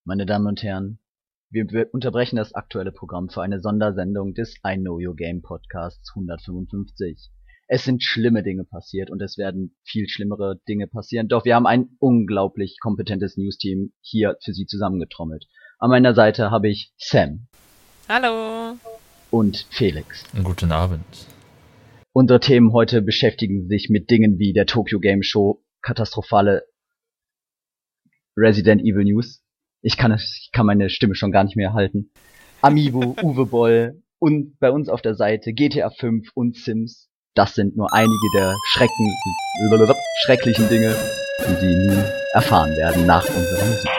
Meine Damen und Herren, wir unterbrechen das aktuelle Programm für eine Sondersendung des I Know Your Game Podcasts 155. Es sind schlimme Dinge passiert und es werden viel schlimmere Dinge passieren, doch wir haben ein unglaublich kompetentes News-Team hier für Sie zusammengetrommelt. An meiner Seite habe ich Sam. Hallo. Und Felix. Guten Abend. Unsere Themen heute beschäftigen sich mit Dingen wie der Tokyo Game Show, katastrophale Resident Evil News. Ich kann meine Stimme schon gar nicht mehr halten. Amiibo, Uwe Boll und bei uns auf der Seite GTA 5 und Sims. Das sind nur einige der schrecklichen Dinge, die Sie nun erfahren werden nach unserer Musik.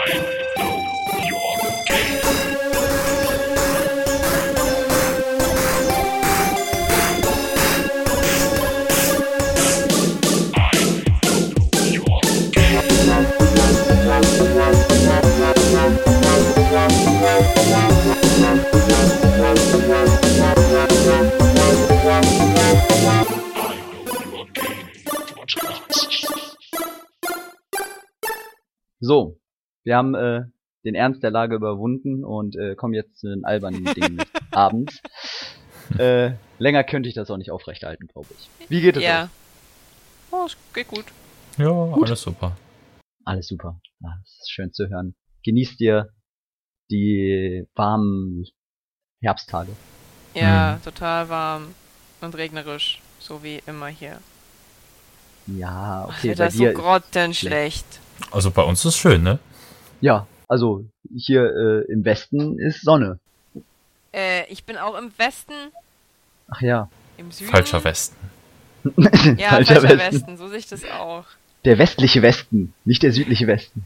So, wir haben den Ernst der Lage überwunden und kommen jetzt zu den albernen Dingen des Abends. Länger könnte ich das auch nicht aufrechterhalten, glaube ich. Wie geht es euch? Oh, es geht gut. Ja, Gut. alles super. Alles super. Ah, das ist schön zu hören. Genießt ihr die warmen Herbsttage? Ja, total warm und regnerisch, so wie immer hier. Ja, Das okay, Wetter bei ist dir so grottenschlecht. Also bei uns ist schön, ne? Ja, also hier im Westen ist Sonne. Ich bin auch im Westen, Ach ja. im Süden. Falscher Westen. Ja, falscher Westen, so sehe ich das auch. Der westliche Westen, nicht der südliche Westen.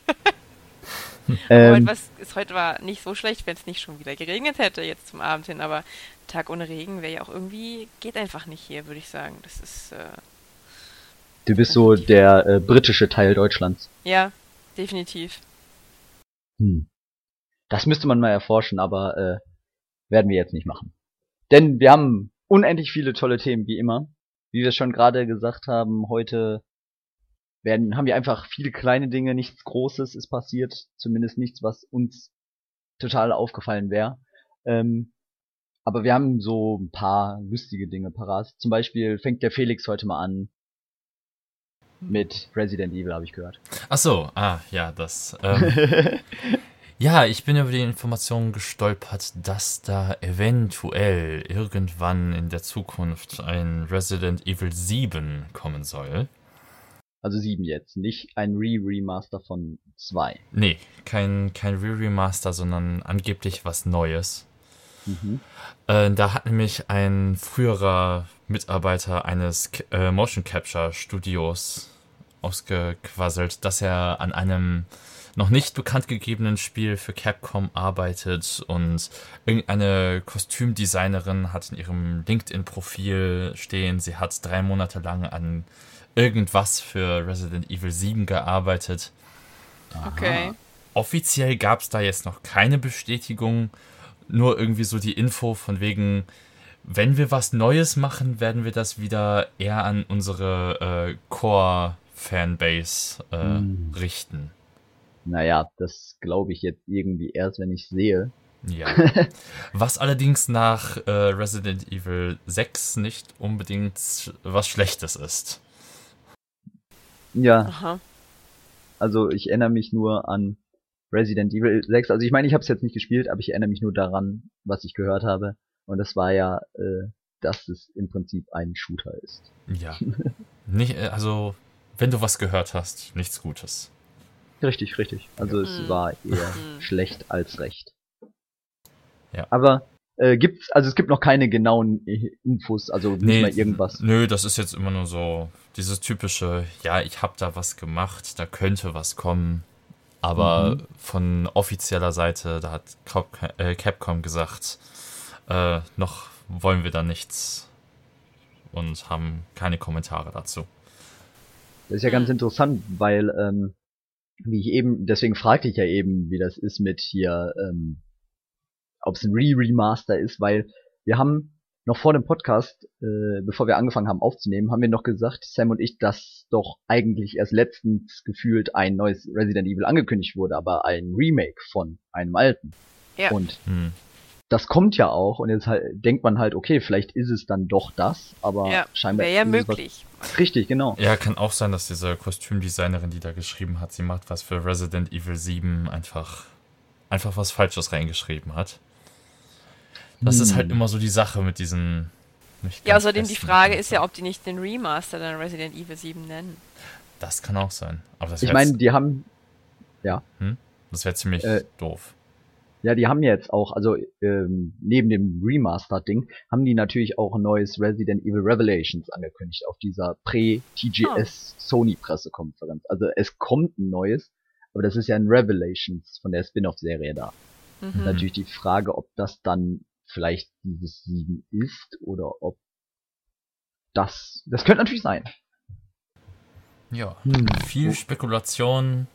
Heute war nicht so schlecht, wenn es nicht schon wieder geregnet hätte jetzt zum Abend hin, aber Tag ohne Regen wäre ja auch irgendwie, geht einfach nicht hier, würde ich sagen. Das ist, Du bist so der britische Teil Deutschlands. ja, definitiv. Das müsste man mal erforschen, aber werden wir jetzt nicht machen. Denn wir haben unendlich viele tolle Themen, wie immer. Wie wir schon gerade gesagt haben, heute haben wir einfach viele kleine Dinge, nichts Großes ist passiert, zumindest nichts, was uns total aufgefallen wäre. Aber wir haben so ein paar lustige Dinge parat. Zum Beispiel fängt der Felix heute mal an mit Resident Evil, habe ich gehört. Ach so, ja, das. Ja, ich bin über die Information gestolpert, dass da eventuell irgendwann in der Zukunft ein Resident Evil 7 kommen soll. Also 7 jetzt, nicht ein Remaster von 2. Nee, kein Re-Remaster, sondern angeblich was Neues. Mhm. Da hat nämlich ein früherer Mitarbeiter eines Motion Capture Studios ausgequasselt, dass er an einem noch nicht bekannt gegebenen Spiel für Capcom arbeitet und irgendeine Kostümdesignerin hat in ihrem LinkedIn-Profil stehen, sie hat 3 Monate lang an irgendwas für Resident Evil 7 gearbeitet. Okay. Offiziell gab es da jetzt noch keine Bestätigung, nur irgendwie so die Info von wegen, wenn wir was Neues machen, werden wir das wieder eher an unsere Core-Fanbase richten. Naja, das glaube ich jetzt irgendwie erst, wenn ich sehe. Ja. Was allerdings nach Resident Evil 6 nicht unbedingt was Schlechtes ist. Ja, Aha. also ich erinnere mich nur an Resident Evil 6. Also ich meine, ich habe es jetzt nicht gespielt, aber ich erinnere mich nur daran, was ich gehört habe. Und das war ja, dass es im Prinzip ein Shooter ist. Ja. Nicht, also, wenn du was gehört hast, nichts Gutes. Richtig, richtig. Also es war eher schlecht als recht. Ja. Aber es gibt noch keine genauen Infos, also nicht mal irgendwas. Nö, das ist jetzt immer nur so dieses typische, ja, ich hab da was gemacht, da könnte was kommen. Aber von offizieller Seite, da hat Capcom gesagt, noch wollen wir da nichts und haben keine Kommentare dazu. Das ist ja ganz interessant, weil deswegen fragte ich ja eben, wie das ist mit hier, ob es ein Remaster ist, weil wir haben noch vor dem Podcast, bevor wir angefangen haben aufzunehmen, haben wir noch gesagt, Sam und ich, dass doch eigentlich erst letztens gefühlt ein neues Resident Evil angekündigt wurde, aber ein Remake von einem alten. Ja. Und das kommt ja auch und jetzt halt, denkt man halt, okay, vielleicht ist es dann doch das, aber Ja, scheinbar wäre ja ist es möglich. richtig, genau. Ja, kann auch sein, dass diese Kostümdesignerin, die da geschrieben hat, sie macht was für Resident Evil 7, einfach was Falsches reingeschrieben hat. Das ist halt immer so die Sache mit diesen... Ja, außerdem die Frage ist ja, ob die nicht den Remaster dann Resident Evil 7 nennen. Das kann auch sein. Aber das Ich meine, die haben, das wäre ziemlich doof. ja, die haben jetzt auch, also neben dem Remaster-Ding, haben die natürlich auch ein neues Resident Evil Revelations angekündigt auf dieser Prä-TGS Sony-Pressekonferenz. Also es kommt ein neues, aber das ist ja ein Revelations von der Spin-off-Serie da. Mhm. Natürlich die Frage, ob das dann vielleicht dieses 7 ist oder ob das könnte natürlich sein. Ja, viel Spekulation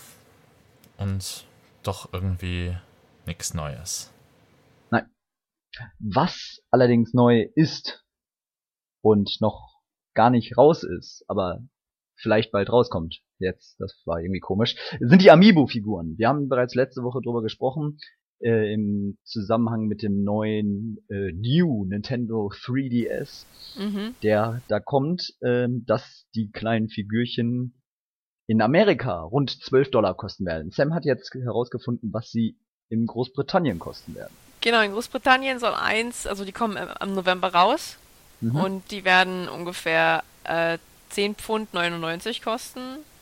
und doch irgendwie nichts Neues. Nein. Was allerdings neu ist und noch gar nicht raus ist, aber vielleicht bald rauskommt, jetzt, das war irgendwie komisch, sind die Amiibo-Figuren. Wir haben bereits letzte Woche drüber gesprochen, im Zusammenhang mit dem neuen New Nintendo 3DS, der da kommt, dass die kleinen Figürchen in Amerika rund $12 kosten werden. Sam hat jetzt herausgefunden, was sie in Großbritannien kosten werden. Genau, in Großbritannien soll also die kommen am November raus und die werden ungefähr 10,99 Pfund kosten.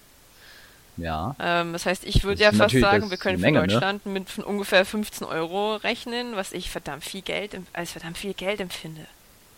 Ja. Das heißt, ich würde ja fast sagen, wir können für Deutschland mit von ungefähr 15 Euro rechnen, was ich verdammt viel Geld empfinde.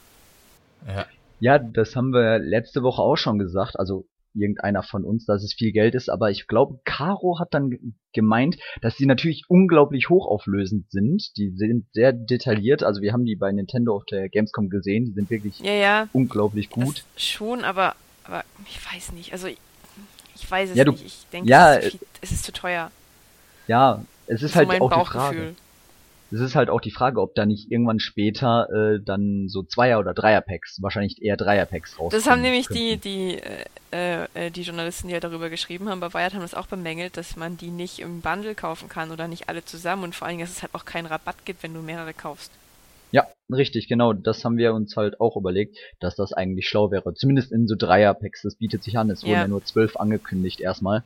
Ja, das haben wir letzte Woche auch schon gesagt, also irgendeiner von uns, dass es viel Geld ist, aber ich glaube, Caro hat dann gemeint, dass die natürlich unglaublich hochauflösend sind. Die sind sehr detailliert, also wir haben die bei Nintendo auf der Gamescom gesehen, die sind wirklich unglaublich gut. Schon, aber ich weiß nicht, also ich weiß es nicht, ich denke, es ist zu teuer. Ja, es ist halt mein auch Bauchgefühl. die Frage. Es ist halt auch die Frage, ob da nicht irgendwann später dann so Zweier- oder Dreier-Packs, wahrscheinlich eher Dreier-Packs rauskommen. Das haben nämlich die Journalisten, die ja darüber geschrieben haben, bei Wired haben das auch bemängelt, dass man die nicht im Bundle kaufen kann oder nicht alle zusammen und vor allen Dingen, dass es halt auch keinen Rabatt gibt, wenn du mehrere kaufst. Ja, richtig, genau. Das haben wir uns halt auch überlegt, dass das eigentlich schlau wäre. Zumindest in so Dreier-Packs, das bietet sich an. Es wurden ja nur 12 angekündigt erstmal.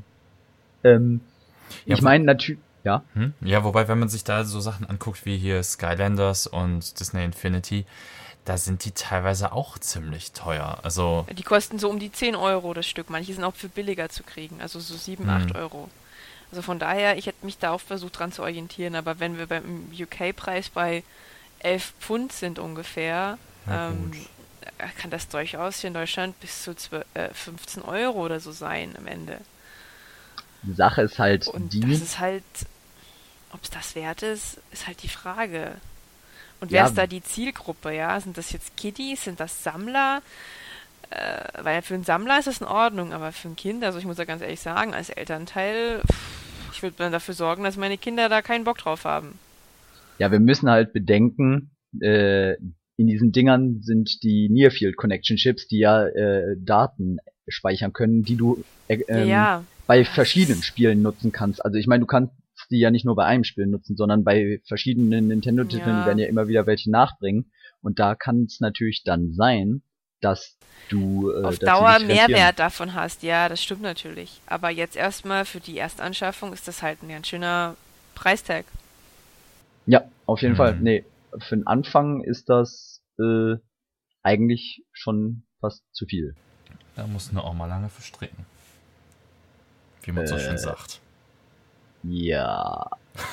Ich meine natürlich... Ja. Ja, wobei, wenn man sich da so Sachen anguckt wie hier Skylanders und Disney Infinity, da sind die teilweise auch ziemlich teuer. Also die kosten so um die 10 Euro das Stück. Manche sind auch für billiger zu kriegen, also so 7, 8 Euro. Also von daher, ich hätte mich da auch versucht dran zu orientieren, aber wenn wir beim UK-Preis bei 11 Pfund sind ungefähr, kann das durchaus hier in Deutschland bis zu 15 Euro oder so sein am Ende. Die Sache ist halt und das ist halt, ob es das wert ist, ist halt die Frage. Und wer ist da die Zielgruppe, ja? Sind das jetzt Kiddies, sind das Sammler? Weil für einen Sammler ist das in Ordnung, aber für ein Kind, also ich muss ja ganz ehrlich sagen, als Elternteil, ich würde dann dafür sorgen, dass meine Kinder da keinen Bock drauf haben. Ja, wir müssen halt bedenken, in diesen Dingern sind die Nearfield Connection Chips, die ja Daten speichern können, die du bei verschiedenen Spielen nutzen kannst. Also ich meine, du kannst die ja nicht nur bei einem Spiel nutzen, sondern bei verschiedenen Nintendo-Titeln, die werden ja immer wieder welche nachbringen. Und da kann es natürlich dann sein, dass du auf Dauer Mehrwert davon hast. Ja, das stimmt natürlich. Aber jetzt erstmal für die Erstanschaffung ist das halt ein ganz schöner Preistag. Ja, auf jeden Fall. Nee, für den Anfang ist das eigentlich schon fast zu viel. Da muss nur auch mal lange verstricken. Wie man so schön sagt. Ja.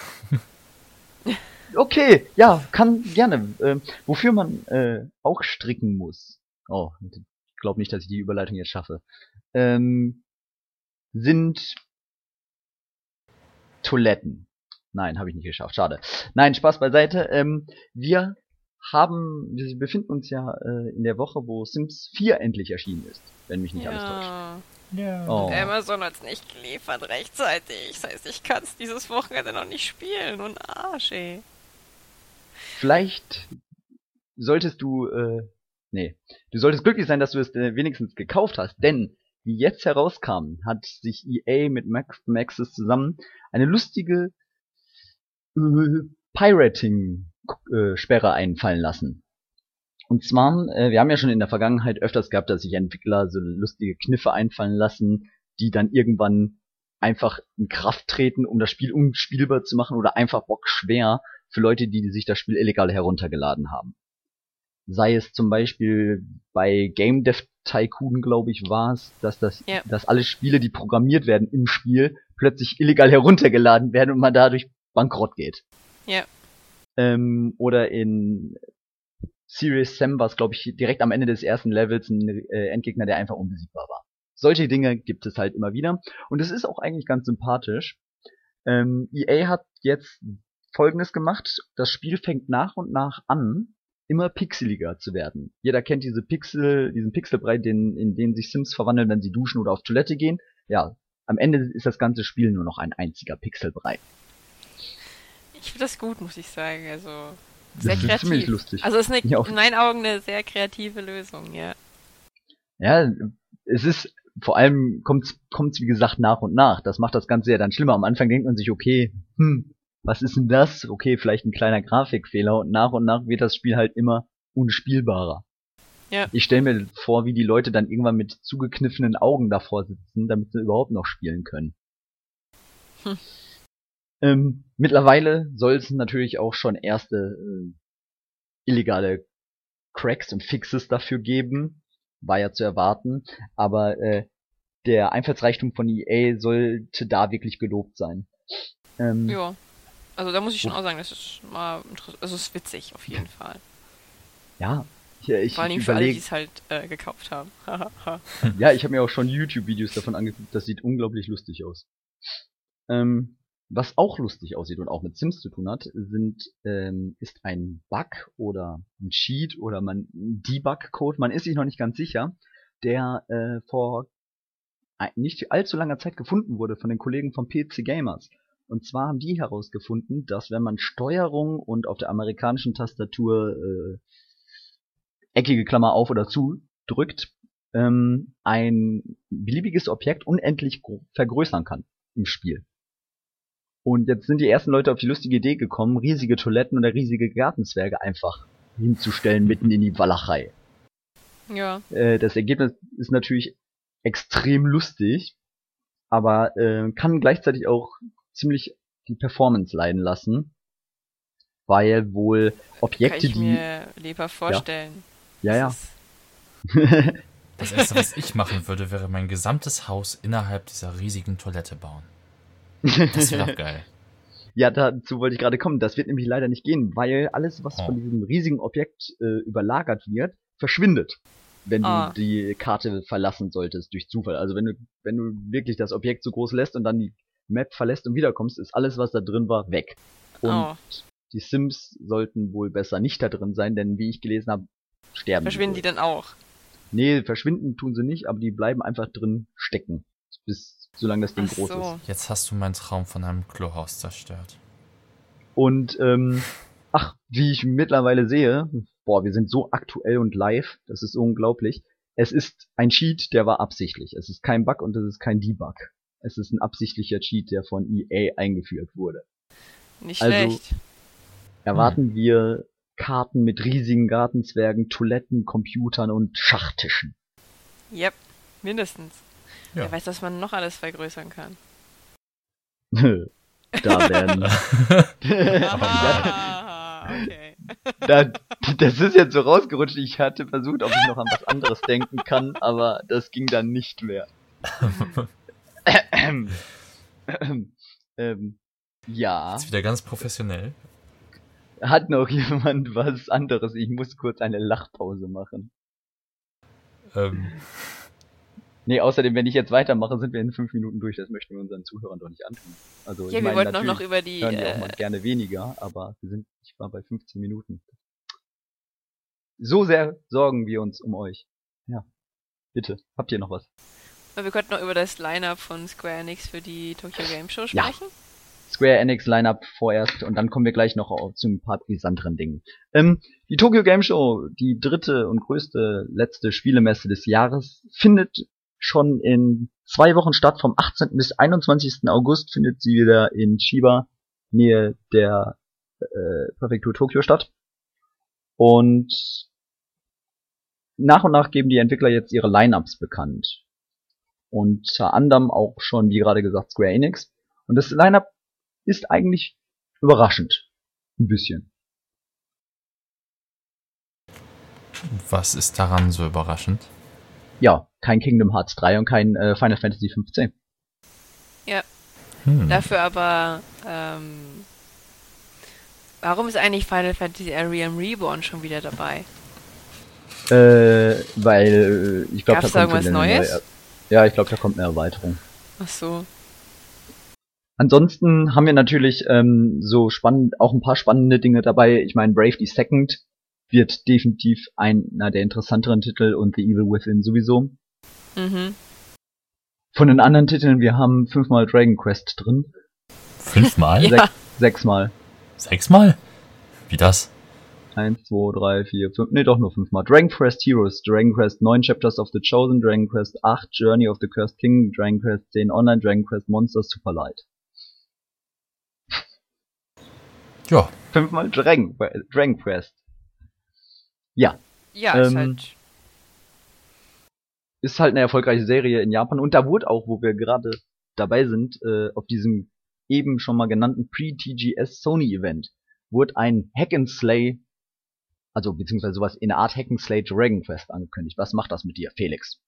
Okay, ja, kann gerne. Wofür man auch stricken muss. Oh, ich glaube nicht, dass ich die Überleitung jetzt schaffe. Sind Toiletten. Nein, habe ich nicht geschafft. Schade. Nein, Spaß beiseite. Wir befinden uns ja in der Woche, wo Sims 4 endlich erschienen ist, wenn mich nicht alles täuscht. Ja. Oh. Amazon hat's nicht geliefert rechtzeitig. Das heißt, ich kann es dieses Wochenende noch nicht spielen. Und Arsch, ey. Vielleicht solltest du, du solltest glücklich sein, dass du es wenigstens gekauft hast, denn wie jetzt herauskam, hat sich EA mit Maxis zusammen eine lustige Pirating-Sperre einfallen lassen. Und zwar, wir haben ja schon in der Vergangenheit öfters gehabt, dass sich Entwickler so lustige Kniffe einfallen lassen, die dann irgendwann einfach in Kraft treten, um das Spiel unspielbar zu machen oder einfach bockschwer für Leute, die sich das Spiel illegal heruntergeladen haben. Sei es zum Beispiel bei Game Dev Tycoon, glaube ich, war es, dass alle Spiele, die programmiert werden im Spiel, plötzlich illegal heruntergeladen werden und man dadurch bankrott geht. Ja. Oder in Serious Sam war es, glaube ich, direkt am Ende des ersten Levels ein Endgegner, der einfach unbesiegbar war. Solche Dinge gibt es halt immer wieder. Und es ist auch eigentlich ganz sympathisch. EA hat jetzt Folgendes gemacht. Das Spiel fängt nach und nach an, immer pixeliger zu werden. Jeder kennt diesen Pixelbrei, in den sich Sims verwandeln, wenn sie duschen oder auf Toilette gehen. Ja, am Ende ist das ganze Spiel nur noch ein einziger Pixelbrei. Ich finde das gut, muss ich sagen. Also sehr das kreativ. Ist ziemlich lustig. Also ist in meinen Augen eine sehr kreative Lösung, ja. Ja, es ist vor allem kommt's wie gesagt nach und nach. Das macht das Ganze ja dann schlimmer. Am Anfang denkt man sich, okay, was ist denn das? Okay, vielleicht ein kleiner Grafikfehler und nach wird das Spiel halt immer unspielbarer. Ja. Ich stelle mir vor, wie die Leute dann irgendwann mit zugekniffenen Augen davor sitzen, damit sie überhaupt noch spielen können. Mittlerweile soll es natürlich auch schon erste illegale Cracks und Fixes dafür geben. War ja zu erwarten. Aber der Einfallsreichtum von EA sollte da wirklich gelobt sein. Ja. Also da muss ich schon auch sagen, das ist mal also es ist witzig auf jeden Fall. Ja, vor allem für alle, die es halt gekauft haben. Ja, ich habe mir auch schon YouTube-Videos davon angeguckt, das sieht unglaublich lustig aus. Was auch lustig aussieht und auch mit Sims zu tun hat, ist ein Bug oder ein Cheat oder ein Debug-Code, man ist sich noch nicht ganz sicher, der vor nicht allzu langer Zeit gefunden wurde von den Kollegen von PC Gamers. Und zwar haben die herausgefunden, dass wenn man Steuerung und auf der amerikanischen Tastatur eckige Klammer auf oder zu drückt, ein beliebiges Objekt unendlich vergrößern kann im Spiel. Und jetzt sind die ersten Leute auf die lustige Idee gekommen, riesige Toiletten oder riesige Gartenzwerge einfach hinzustellen mitten in die Walachei. Ja. Das Ergebnis ist natürlich extrem lustig, aber kann gleichzeitig auch ziemlich die Performance leiden lassen, weil wohl Objekte, kann ich mir lieber vorstellen. Ja. Das erste, was ich machen würde, wäre mein gesamtes Haus innerhalb dieser riesigen Toilette bauen. Das wäre doch geil. Ja, dazu wollte ich gerade kommen. Das wird nämlich leider nicht gehen, weil alles, was von diesem riesigen Objekt überlagert wird, verschwindet, wenn du die Karte verlassen solltest durch Zufall. Also wenn du wirklich das Objekt so groß lässt und dann die Map verlässt und wiederkommst, ist alles, was da drin war, weg. Und die Sims sollten wohl besser nicht da drin sein, denn wie ich gelesen habe, sterben verschwinden die dann auch? Nee, verschwinden tun sie nicht, aber die bleiben einfach drin stecken. Solange das Ding groß ist. Jetzt hast du meinen Traum von einem Klohaus zerstört. Und, wie ich mittlerweile sehe, wir sind so aktuell und live, das ist unglaublich. Es ist ein Cheat, der war absichtlich. Es ist kein Bug und es ist kein Debug. Es ist ein absichtlicher Cheat, der von EA eingeführt wurde. Nicht schlecht. Erwarten wir Karten mit riesigen Gartenzwergen, Toiletten, Computern und Schachtischen. Yep, mindestens. Ja. Wer weiß, was man noch alles vergrößern kann. Da werden... Okay. Das ist jetzt so rausgerutscht. Ich hatte versucht, ob ich noch an was anderes denken kann, aber das ging dann nicht mehr. Ja. Jetzt wieder ganz professionell. Hat noch jemand was anderes? Ich muss kurz eine Lachpause machen. Nee, außerdem, wenn ich jetzt weitermache, sind wir in 5 Minuten durch. Das möchten wir unseren Zuhörern doch nicht antun. Also, ja, wir wollten auch noch über die... hören wir auch mal gerne weniger, aber ich war bei 15 Minuten. So sehr sorgen wir uns um euch. Ja, bitte, habt ihr noch was? Wir könnten noch über das Line-Up von Square Enix für die Tokyo Game Show sprechen. Square Enix Lineup vorerst und dann kommen wir gleich noch zu ein paar brisanteren Dingen. Die Tokyo Game Show, die dritte und größte letzte Spielemesse des Jahres, findet schon in 2 Wochen statt. Vom 18. bis 21. August findet sie wieder in Chiba, Nähe der Präfektur Tokio statt. Und nach geben die Entwickler jetzt ihre Lineups bekannt. Unter anderem auch schon, wie gerade gesagt, Square Enix. Und das Lineup ist eigentlich überraschend. Ein bisschen. Was ist daran so überraschend? Ja, kein Kingdom Hearts 3 und kein Final Fantasy 15. Ja. Dafür aber, warum ist eigentlich Final Fantasy Realm Reborn schon wieder dabei? Weil ich glaube, Gab's da irgendwas Neues? Ja, ich glaube, da kommt eine Erweiterung. Ach so. Ansonsten haben wir natürlich so spannend, auch ein paar spannende Dinge dabei. Ich meine, Brave the Second wird definitiv einer der interessanteren Titel und The Evil Within sowieso. Mhm. Von den anderen Titeln, wir haben 5-mal Dragon Quest drin. 5-mal? Ja. 6-mal. 6-mal? Wie das? 1, 2, 3, 4, 5, nee, doch nur 5-mal. Dragon Quest Heroes, Dragon Quest 9 Chapters of the Chosen, Dragon Quest 8 Journey of the Cursed King, Dragon Quest 10 Online, Dragon Quest Monsters Super Light. Ja. 5-mal Dragon Quest. Ja. Ja, ist halt eine erfolgreiche Serie in Japan. Und da wurde auch, wo wir gerade dabei sind, auf diesem eben schon mal genannten Pre-TGS Sony Event, wurde ein Hack and Slay, also beziehungsweise sowas in der Art Hack and Slay Dragon Quest angekündigt. Was macht das mit dir, Felix?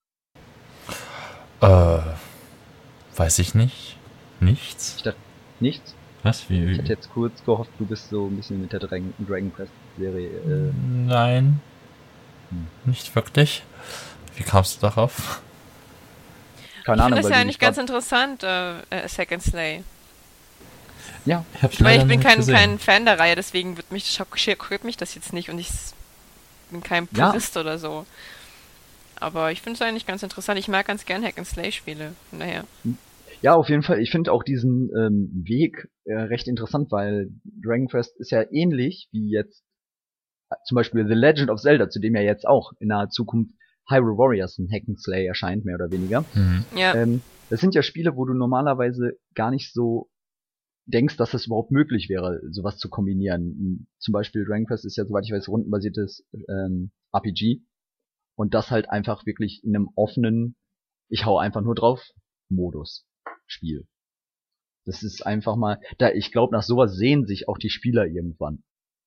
Weiß ich nicht. Nichts? Ich dachte, nichts? Was? Ich hätte jetzt kurz gehofft, du bist so ein bisschen mit der Dragon Quest Serie. Nein. Nicht wirklich. Wie kamst du darauf? Keine Ahnung. Ich finde das ja eigentlich ganz interessant, Second Slay. Ja. Ich bin kein Fan der Reihe, deswegen schockiert mich das jetzt nicht und ich bin kein Purist oder so. Aber ich finde es eigentlich ganz interessant. Ich mag ganz gern Hack-and-Slay-Spiele. Naja. Ja, auf jeden Fall. Ich finde auch diesen Weg recht interessant, weil Dragon Quest ist ja ähnlich wie jetzt zum Beispiel The Legend of Zelda, zu dem ja jetzt auch in naher Zukunft Hyrule Warriors ein Hack-and-Slay erscheint, mehr oder weniger. Mhm. Ja. Das sind ja Spiele, wo du normalerweise gar nicht so denkst, dass es überhaupt möglich wäre, sowas zu kombinieren. Zum Beispiel Dragon Quest ist ja, soweit ich weiß, rundenbasiertes RPG. Und das halt einfach wirklich in einem offenen, ich hau einfach nur drauf, Modus Spiel. Das ist einfach mal, ich glaube, nach sowas sehen sich auch die Spieler irgendwann.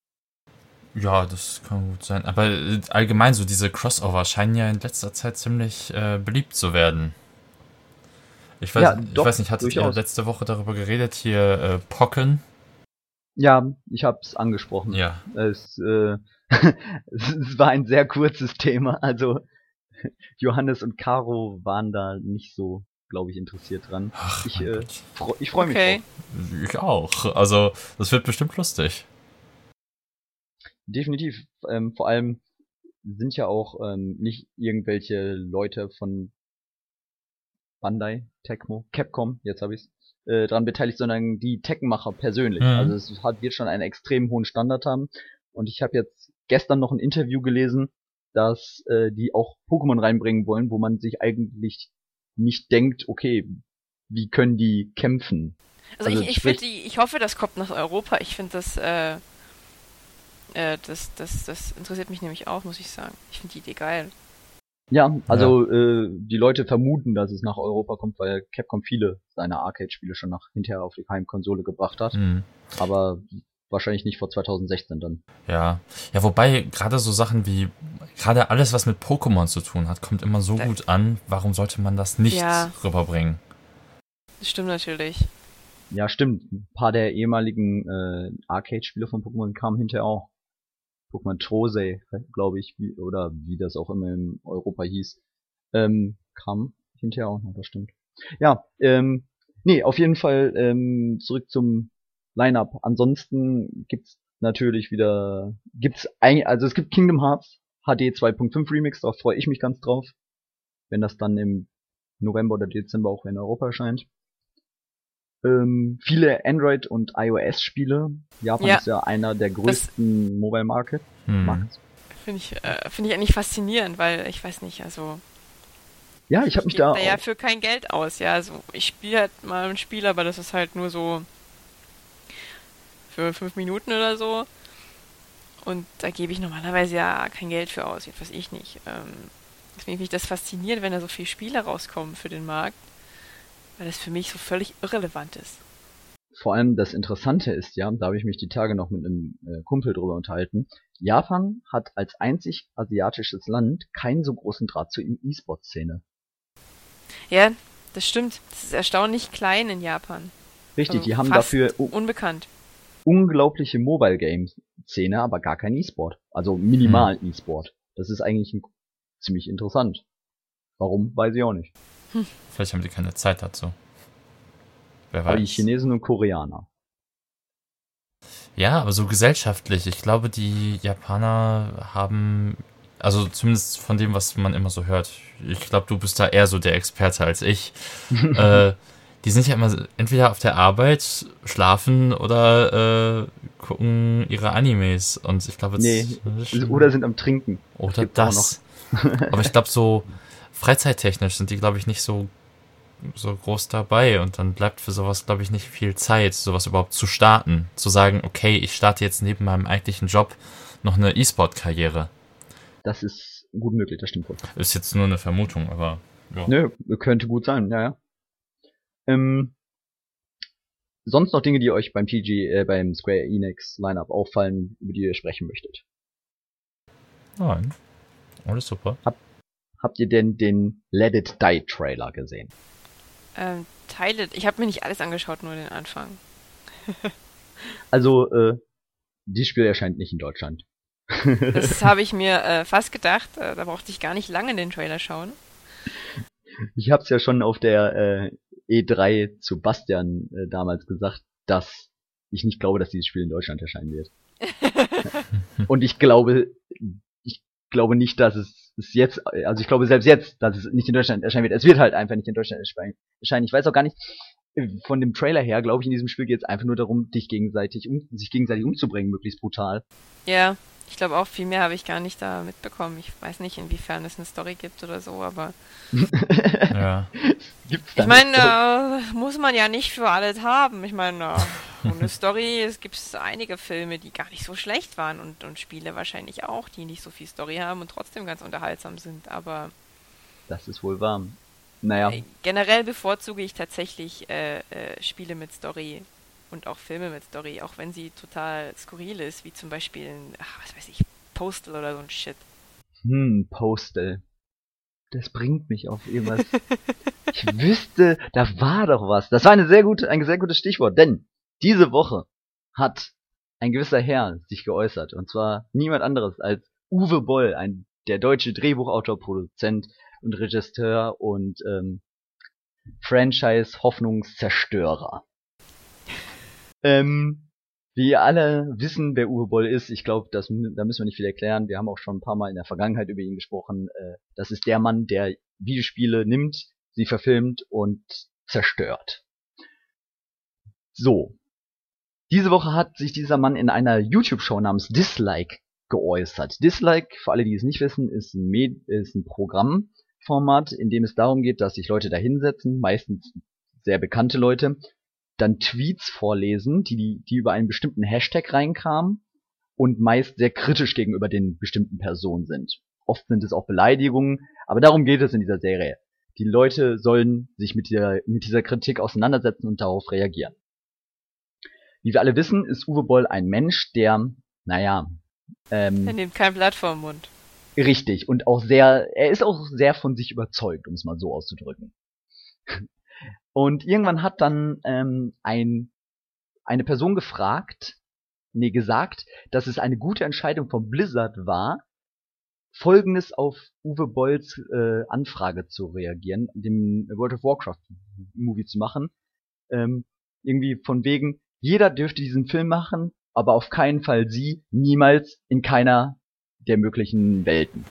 Ja, das kann gut sein. Aber allgemein so diese Crossover scheinen ja in letzter Zeit ziemlich beliebt zu werden. Ich weiß nicht, hattet ihr letzte Woche darüber geredet, hier Pokken? Ja, ich hab's angesprochen. Ja. Es war ein sehr kurzes Thema, also Johannes und Caro waren da nicht so, glaube ich, interessiert dran. Ach, ich freue mich drauf. Ich auch. Also, das wird bestimmt lustig. Definitiv. Vor allem sind ja auch nicht irgendwelche Leute von Bandai, Tecmo, Capcom, jetzt habe ich's, dran beteiligt, sondern die Tekken-Macher persönlich. Mhm. Also es wird schon einen extrem hohen Standard haben. Und ich habe jetzt gestern noch ein Interview gelesen, dass die auch Pokémon reinbringen wollen, wo man sich eigentlich nicht denkt, okay, wie können die kämpfen? Also ich hoffe, das kommt nach Europa. Ich finde das interessiert mich nämlich auch, muss ich sagen. Ich finde die Idee geil. Ja, also die Leute vermuten, dass es nach Europa kommt, weil Capcom viele seiner Arcade-Spiele schon hinterher auf die Heimkonsole gebracht hat. Mhm. Aber wahrscheinlich nicht vor 2016 dann. Ja, wobei gerade so Sachen wie, gerade alles, was mit Pokémon zu tun hat, kommt immer so gut an. Warum sollte man das nicht rüberbringen? Das stimmt natürlich. Ja, stimmt. Ein paar der ehemaligen Arcade-Spiele von Pokémon kamen hinterher auch. Pokémon Trosei, glaube ich, oder wie das auch immer in Europa hieß, kam hinterher auch noch, das stimmt. Ja, nee, auf jeden Fall zurück zum Line-Up. Ansonsten gibt's natürlich wieder, also es gibt Kingdom Hearts HD 2.5 Remix, da freue ich mich ganz drauf, wenn das dann im November oder Dezember auch in Europa erscheint. Viele Android- und iOS-Spiele. Japan Ja. ist ja einer der größten Mobile Markets. Finde ich eigentlich faszinierend, weil ich weiß nicht, also Ja, ich habe mich da gebe da ja für kein Geld aus, ja. Also ich spiele halt mal ein Spiel, aber das ist halt nur so für 5 Minuten oder so. Und da gebe ich normalerweise ja kein Geld für aus, jedenfalls ich nicht. Deswegen finde ich das faszinierend, wenn da so viele Spiele rauskommen für den Markt, weil das für mich so völlig irrelevant ist. vor allem das Interessante ist ja, da habe ich mich die Tage noch mit einem Kumpel drüber unterhalten, Japan hat als einzig asiatisches Land keinen so großen Draht zur E-Sport-Szene. Ja, das stimmt. Das ist erstaunlich klein in Japan. Richtig, Also die haben fast dafür unbekannt. unglaubliche Mobile-Game-Szene, aber gar kein E-Sport. Also minimal E-Sport. Das ist eigentlich ziemlich interessant. Warum, weiß ich auch nicht. Vielleicht haben die keine Zeit dazu. Wer Aber die weiß. Chinesen und Koreaner. Ja, aber so gesellschaftlich. Ich glaube, die Japaner haben, also zumindest von dem, was man immer so hört. Ich glaube, du bist da eher so der Experte als ich. Die sind ja immer entweder auf der Arbeit, schlafen oder gucken ihre Animes. Und ich glaube, Oder sind am Trinken. oder gibt's auch das. Aber ich glaube, so freizeittechnisch sind die, glaube ich, nicht so groß dabei. Und dann bleibt für sowas, glaube ich, nicht viel Zeit, sowas überhaupt zu starten. Zu sagen, okay, ich starte jetzt neben meinem eigentlichen Job noch eine E-Sport-Karriere. Das ist gut möglich, das stimmt wohl. Ist jetzt nur eine Vermutung, aber ja. Nö, könnte gut sein, ja. Sonst noch Dinge, die euch beim beim Square Enix Lineup auffallen, über die ihr sprechen möchtet? Nein. Alles super. Habt ihr denn den Let It Die Trailer gesehen? Ich habe mir nicht alles angeschaut, nur den Anfang. Also, dieses Spiel erscheint nicht in Deutschland. Das habe ich mir fast gedacht. Da brauchte ich gar nicht lange den Trailer schauen. Ich hab's ja schon auf der E3 zu Bastian damals gesagt, dass ich nicht glaube, dass dieses Spiel in Deutschland erscheinen wird. Und ich glaube nicht, dass es jetzt, also ich glaube selbst jetzt, dass es nicht in Deutschland erscheinen wird. Es wird halt einfach nicht in Deutschland erscheinen. Ich weiß auch gar nicht, von dem Trailer her, glaube ich, in diesem Spiel geht es einfach nur darum, sich gegenseitig umzubringen, möglichst brutal. Ja, ich glaube auch, viel mehr habe ich gar nicht da mitbekommen. Ich weiß nicht, inwiefern es eine Story gibt oder so, aber Ja. Gibt's da ich meine, muss man ja nicht für alles haben. Ich meine, ohne Story, es gibt einige Filme, die gar nicht so schlecht waren und Spiele wahrscheinlich auch, die nicht so viel Story haben und trotzdem ganz unterhaltsam sind, aber Das ist wohl wahr. Naja, generell bevorzuge ich tatsächlich Spiele mit Story und auch Filme mit Story, auch wenn sie total skurril ist, wie zum Beispiel, was weiß ich, Postal oder so ein Shit. Postal. Das bringt mich auf irgendwas. Ich wüsste, da war doch was. Das war ein sehr gutes Stichwort, denn diese Woche hat ein gewisser Herr sich geäußert, und zwar niemand anderes als Uwe Boll, der deutsche Drehbuchautor, Produzent und Regisseur und Franchise-Hoffnungszerstörer. Wir alle wissen, wer Uwe Boll ist. Ich glaube, da müssen wir nicht viel erklären. Wir haben auch schon ein paar Mal in der Vergangenheit über ihn gesprochen. Das ist der Mann, der Videospiele nimmt, sie verfilmt und zerstört. So. Diese Woche hat sich dieser Mann in einer YouTube-Show namens Dislike geäußert. Dislike, für alle, die es nicht wissen, ist ein Programmformat, in dem es darum geht, dass sich Leute da hinsetzen, meistens sehr bekannte Leute, dann Tweets vorlesen, die über einen bestimmten Hashtag reinkamen und meist sehr kritisch gegenüber den bestimmten Personen sind. Oft sind es auch Beleidigungen, aber darum geht es in dieser Serie. Die Leute sollen sich mit dieser Kritik auseinandersetzen und darauf reagieren. Wie wir alle wissen, ist Uwe Boll ein Mensch, der, Er nimmt kein Blatt vor den Mund. richtig, und er ist auch sehr von sich überzeugt, um es mal so auszudrücken. Und irgendwann hat dann eine Person gesagt, dass es eine gute Entscheidung von Blizzard war, Folgendes auf Uwe Bolls Anfrage zu reagieren, dem World of Warcraft Movie zu machen. Irgendwie von wegen, jeder dürfte diesen Film machen, aber auf keinen Fall sie, niemals, in keiner der möglichen Welten.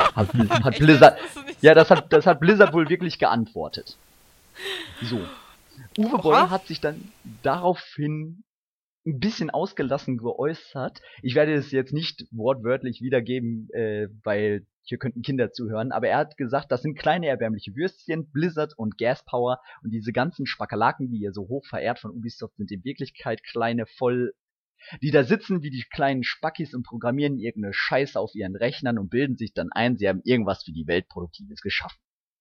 Hat Blizzard, ja, das hat Blizzard wohl wirklich geantwortet. So. Uwe Oha. Boll hat sich dann daraufhin ein bisschen ausgelassen geäußert. Ich werde es jetzt nicht wortwörtlich wiedergeben, weil hier könnten Kinder zuhören, aber er hat gesagt, das sind kleine erbärmliche Würstchen, Blizzard und Gas Power und diese ganzen Spackalaken, die ihr so hoch verehrt von Ubisoft, sind in Wirklichkeit kleine die da sitzen wie die kleinen Spackis und programmieren irgendeine Scheiße auf ihren Rechnern und bilden sich dann ein, sie haben irgendwas für die Welt Produktives geschaffen.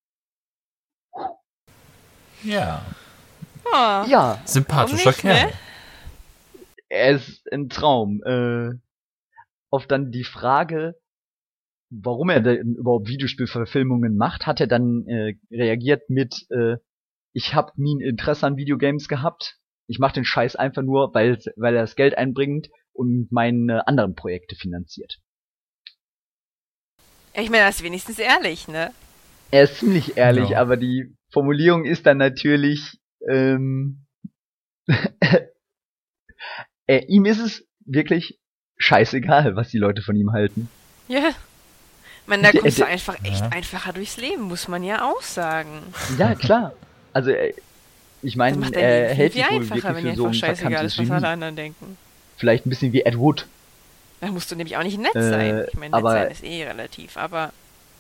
Ja. Ah, Ja, Sympathischer Warum nicht, Kerl. ne? er ist ein Traum. Auf dann die Frage, warum er denn überhaupt Videospielverfilmungen macht, hat er dann reagiert mit, ich habe nie ein Interesse an Videogames gehabt. Ich mache den Scheiß einfach nur, weil er das Geld einbringt und meine anderen Projekte finanziert. Ich meine, das ist wenigstens ehrlich, ne? Er ist ziemlich ehrlich, Ja. aber die Formulierung ist dann natürlich, ihm ist es wirklich scheißegal, was die Leute von ihm halten. Ja. Ich meine, da Der- kommst du der- einfach echt Ja. einfacher durchs Leben, muss man ja auch sagen. Ja, klar. Also, ich Das meine, macht dein er Leben hält viel sich wohl einfacher, wirklich wenn für dir so einfach ein scheißegal verkanntes ist, was alle Genie. anderen denken. Vielleicht ein bisschen wie Ed Wood. Da musst du nämlich auch nicht nett sein. Ich meine, nett aber- sein ist eh relativ, aber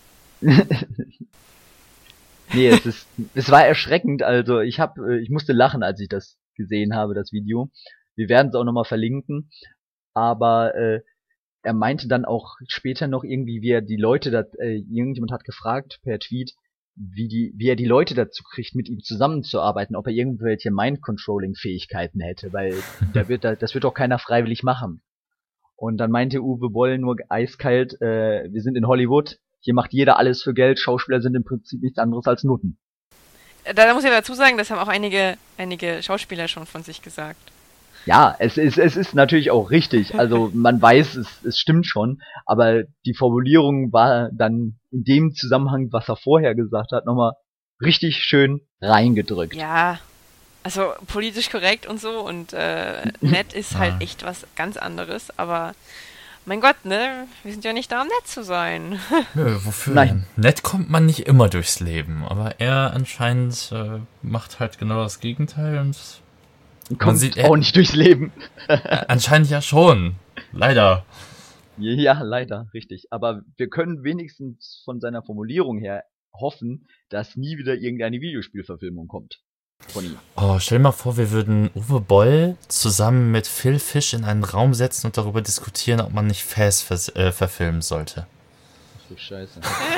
Nee, es war erschreckend, also ich musste lachen, als ich das gesehen habe, das Video. Wir werden es auch nochmal verlinken, aber er meinte dann auch später noch irgendwie, wie er die Leute, irgendjemand hat gefragt per Tweet, wie er die Leute dazu kriegt, mit ihm zusammenzuarbeiten, ob er irgendwelche Mind-Controlling-Fähigkeiten hätte, weil das wird doch keiner freiwillig machen. Und dann meinte Uwe Boll nur eiskalt, wir sind in Hollywood, hier macht jeder alles für Geld, Schauspieler sind im Prinzip nichts anderes als Nutten. da muss ich dazu sagen, das haben auch einige Schauspieler schon von sich gesagt. Ja, es ist natürlich auch richtig, also man weiß, es stimmt schon, aber die Formulierung war dann in dem Zusammenhang, was er vorher gesagt hat, nochmal richtig schön reingedrückt. Ja, also politisch korrekt und so und nett ist halt Ja. echt was ganz anderes, aber mein Gott, ne? Wir sind ja nicht da, um nett zu sein. Nö, wofür? Nein. Nett kommt man nicht immer durchs Leben, aber er anscheinend macht halt genau das Gegenteil und Kommt sieht, auch nicht durchs Leben. anscheinend ja schon. Leider. Ja, leider, richtig. Aber wir können wenigstens von seiner Formulierung her hoffen, dass nie wieder irgendeine Videospielverfilmung kommt. Von ihm. Oh, stell dir mal vor, wir würden Uwe Boll zusammen mit Phil Fish in einen Raum setzen und darüber diskutieren, ob man nicht Fast verfilmen sollte. So scheiße.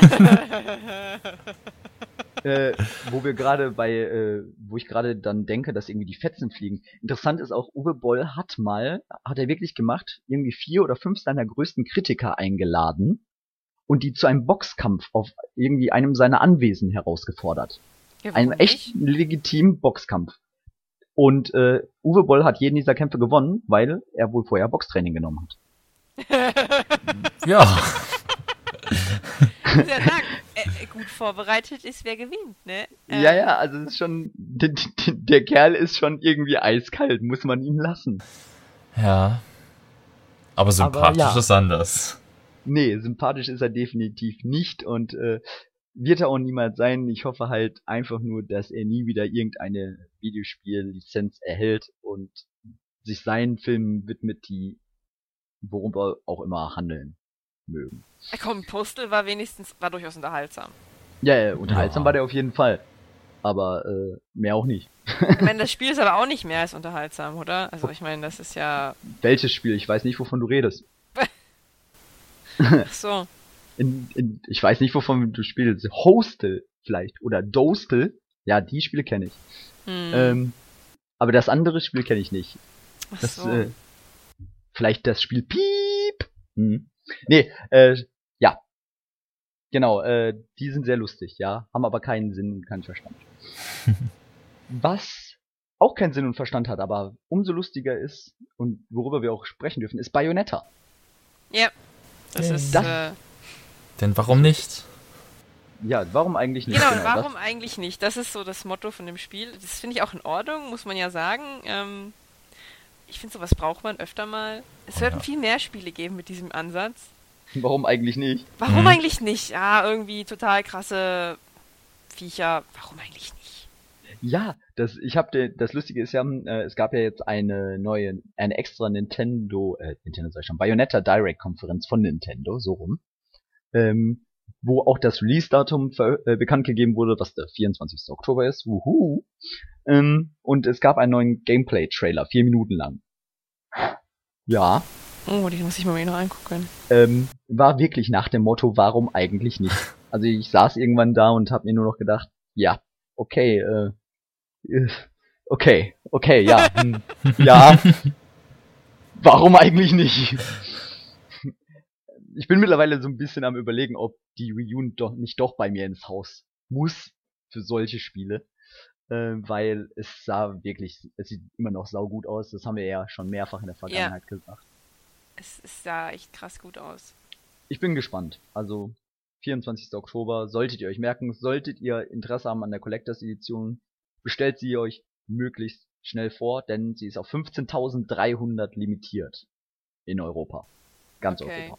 Wo ich gerade dann denke, dass irgendwie die Fetzen fliegen. Interessant ist auch, Uwe Boll hat er wirklich gemacht, irgendwie 4 oder 5 seiner größten Kritiker eingeladen und die zu einem Boxkampf auf irgendwie einem seiner Anwesen herausgefordert. Ja, Einen warum echt legitimen Boxkampf. Und Uwe Boll hat jeden dieser Kämpfe gewonnen, weil er wohl vorher Boxtraining genommen hat. Ja. nicht? Ja, sagen, gut vorbereitet ist, wer gewinnt, ne? Ja, also es ist schon, der Kerl ist schon irgendwie eiskalt, muss man ihm lassen. Ja. Aber sympathisch ja. ist anders. Nee, sympathisch ist er definitiv nicht und wird er auch niemals sein. Ich hoffe halt einfach nur, dass er nie wieder irgendeine Videospiellizenz erhält und sich seinen Filmen widmet, die worüber auch immer handeln mögen. Komm, Postal war durchaus unterhaltsam. Ja, unterhaltsam Ja. war der auf jeden Fall. Aber mehr auch nicht. Ich meine, das Spiel ist aber auch nicht mehr als unterhaltsam, oder? Also ich meine, das ist ja... Welches Spiel? Ich weiß nicht, wovon du redest. Ach so. Ich weiß nicht, wovon du spielst. Hostel vielleicht. Oder Dostel. Ja, die Spiele kenne ich. Aber das andere Spiel kenne ich nicht. Ach Das, so. Vielleicht das Spiel Piep. Nee, ja. Genau, die sind sehr lustig, ja. Haben aber keinen Sinn und keinen Verstand. Was auch keinen Sinn und Verstand hat, aber umso lustiger ist und worüber wir auch sprechen dürfen, ist Bayonetta. Ja. Das ist... Das- Denn warum nicht? Ja, warum eigentlich nicht? Genau, warum eigentlich nicht? Das ist so das Motto von dem Spiel. Das finde ich auch in Ordnung, muss man ja sagen. Ich finde, sowas braucht man öfter mal. Es sollten viel mehr Spiele geben mit diesem Ansatz. Warum eigentlich nicht? Warum eigentlich nicht? Ja, irgendwie total krasse Viecher. Warum eigentlich nicht? Ja, das Lustige ist ja, es gab ja jetzt eine extra Nintendo sag ich schon, Bayonetta Direct Konferenz von Nintendo, so rum, wo auch das Release-Datum bekannt gegeben wurde, was der 24. Oktober ist, wuhu, und es gab einen neuen Gameplay-Trailer, 4 Minuten lang. Ja. Oh, den muss ich mal noch angucken. War wirklich nach dem Motto, warum eigentlich nicht? Also ich saß irgendwann da und hab mir nur noch gedacht, ja, okay, ja, ja, warum eigentlich nicht? Ich bin mittlerweile so ein bisschen am Überlegen, ob die Wii U doch bei mir ins Haus muss für solche Spiele, weil es sieht immer noch saugut aus, das haben wir ja schon mehrfach in der Vergangenheit gesagt. Es sah echt krass gut aus. Ich bin gespannt, also 24. Oktober, solltet ihr euch merken, solltet ihr Interesse haben an der Collectors Edition, bestellt sie euch möglichst schnell vor, denn sie ist auf 15.300 limitiert in Europa. Ganz Europa.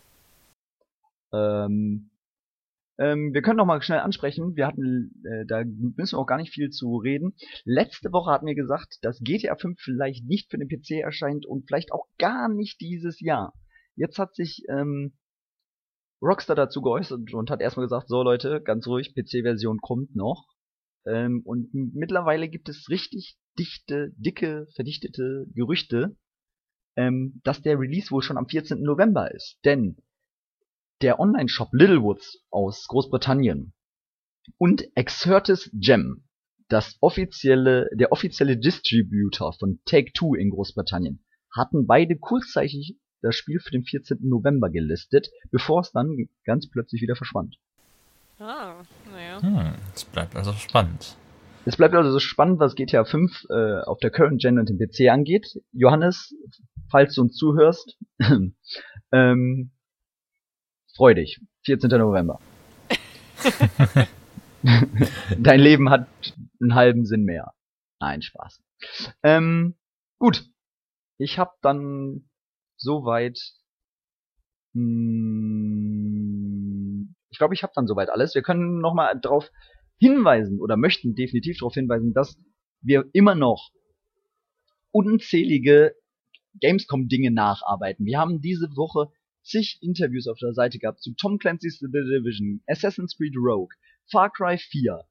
Wir können noch mal schnell ansprechen, da müssen wir auch gar nicht viel zu reden. Letzte Woche hatten wir gesagt, dass GTA 5 vielleicht nicht für den PC erscheint und vielleicht auch gar nicht dieses Jahr. Jetzt hat sich Rockstar dazu geäußert und hat erstmal gesagt, so Leute, ganz ruhig, PC-Version kommt noch. Und mittlerweile gibt es richtig dicke, verdichtete Gerüchte, dass der Release wohl schon am 14. November ist. Denn der Online-Shop Littlewoods aus Großbritannien und Exertis Gem, der offizielle Distributor von Take-Two in Großbritannien, hatten beide kurzzeitig das Spiel für den 14. November gelistet, bevor es dann ganz plötzlich wieder verschwand. Ah, naja. Es bleibt also spannend. Es bleibt also so spannend, was GTA 5 auf der Current Gen und dem PC angeht. Johannes, falls du uns zuhörst, freu dich. 14. November. Dein Leben hat einen halben Sinn mehr. Nein, Spaß. Gut. Ich habe dann soweit ich glaube, ich habe dann soweit alles. Wir können nochmal darauf hinweisen oder möchten definitiv darauf hinweisen, dass wir immer noch unzählige Gamescom-Dinge nacharbeiten. Wir haben diese Woche zig Interviews auf der Seite gehabt zu Tom Clancy's The Division, Assassin's Creed Rogue, Far Cry 4,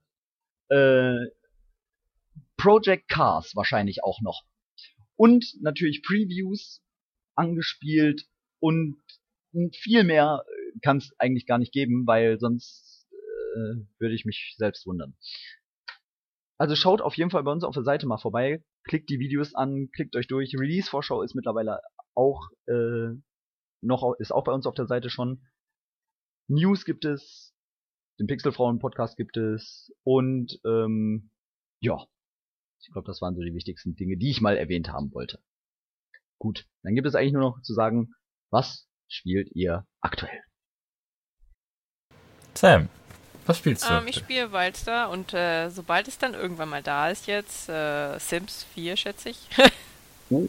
Project Cars wahrscheinlich auch noch. Und natürlich Previews angespielt und viel mehr kann es eigentlich gar nicht geben, weil sonst würde ich mich selbst wundern. Also schaut auf jeden Fall bei uns auf der Seite mal vorbei, klickt die Videos an, klickt euch durch. Release-Vorschau ist mittlerweile auch ist auch bei uns auf der Seite schon. News gibt es, den Pixelfrauen-Podcast gibt es und ja, ich glaube, das waren so die wichtigsten Dinge, die ich mal erwähnt haben wollte. Gut, dann gibt es eigentlich nur noch zu sagen, was spielt ihr aktuell? Sam, was spielst du? Ich spiele Wildstar und sobald es dann irgendwann mal da ist jetzt, Sims 4 schätze ich. Oh.